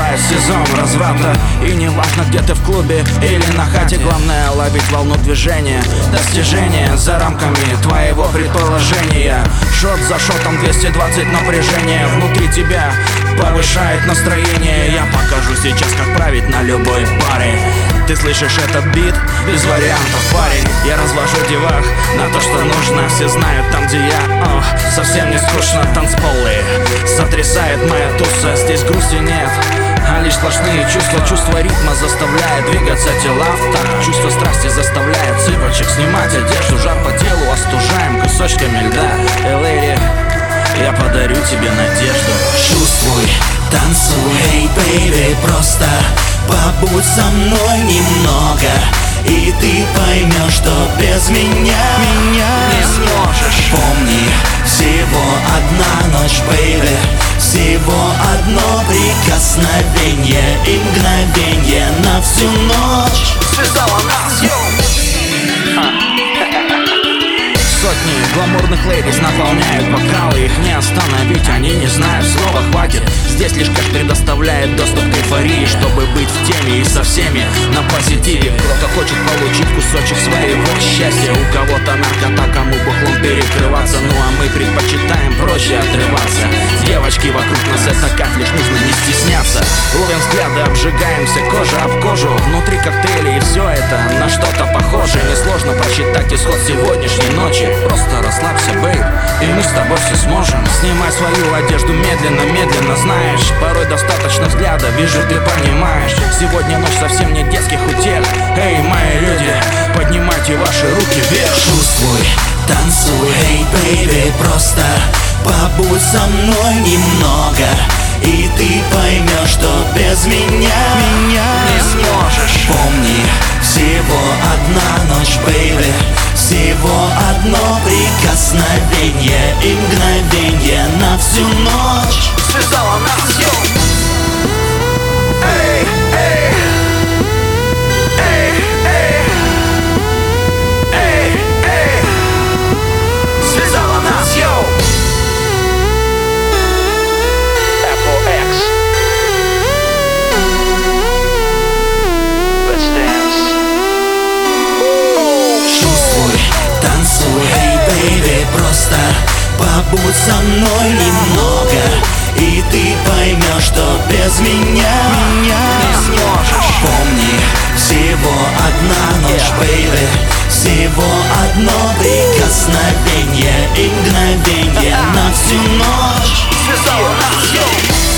Наступает сезон разврата, и не важно, где ты в клубе или на хате. Главное ловить волну движения, достижения за рамками твоего предположения. Шот за шотом 220 напряжения внутри тебя повышает настроение. Я покажу сейчас, как править на любой паре. Ты слышишь этот бит? Без вариантов, парень. Я развожу девах на то, что нужно. Все знают там, где я, совсем не скучно. Танцполы сотрясает моя туса. Здесь грусти нет, а лишь сплошные чувства. Чувство ритма заставляет двигаться тела в такт. Чувство страсти заставляет цыпочек снимать одежду. Жар по телу остужаем кусочками льда. Лэри, я подарю тебе надежду. Чувствуй, танцуй, эй, бэйби, просто побудь со мной немного, и ты поймешь, что без меня не сможешь. Помни, всего одна ночь, бэйби, всего одно прикосновение и мгновение на всю ночь Связала нас, Сотни гламурных лейдис наполняют бокалы. Их не остановить, они не знают слова «хватит». Здесь лишь кэш предоставляет доступ к эйфории, чтобы быть в теме и со всеми на позитиве. Кто-то хочет получить кусочек своего счастья. У кого-то наркота, кому бухлом перекрываться. Ну а мы предпочитаем проще отрываться. Девочки вокруг нас, это как лишь нужно не стесняться. Ловим взгляды, обжигаемся кожа об кожу. Внутри коктейли, и все это на что-то похоже. Несложно просчитать исход сегодняшней ночи. Просто расслабься, бейб, и мы с тобой все сможем. Снимай свою одежду медленно, медленно. Знаешь, порой достаточно взгляда, вижу, ты понимаешь. Сегодня ночь совсем не детских утех. Эй, мои люди, поднимайте ваши руки вверх. Чувствуй, танцуй, эй, бэйби, просто побудь со мной немного, и ты поймешь, что без меня не сможешь. Помни, всего одна ночь, бэйби, всего одно прикосновение и мгновение на всю ночь Связала нас, Эй, эй, эй, эй, эй, эй, связала нас, Apple X. Let's dance. Чувствуй, танцуй, эй, бэйби, просто побудь со мной немного, и ты поймешь, что без меня не сможешь. Помни, всего одна ночь, бэйби, всего одно прикосновение и мгновение на всю ночь Связала нас,